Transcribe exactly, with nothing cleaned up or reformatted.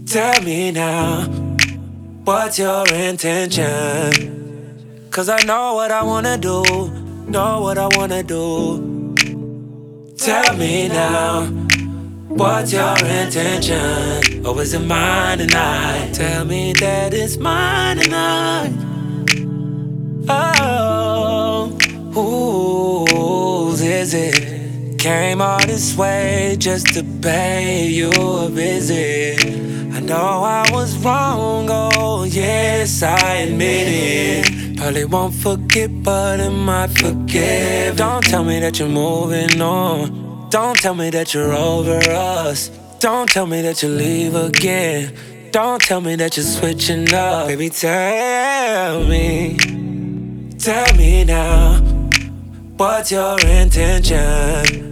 Tell me now, what's your intention? Cause I know what I wanna do, know what I wanna do. Tell me now, what's your intention? Or is it mine tonight? Tell me that it's mine tonight. Oh, whose is it? Came all this way just to pay you a visit. I know I was wrong, oh yes, I admit it. Probably won't forget, but I might forgive. Don't tell me that you're moving on. Don't tell me that you're over us. Don't tell me that you leave again. Don't tell me that you're switching up. Baby, tell me, tell me now, what's your intention?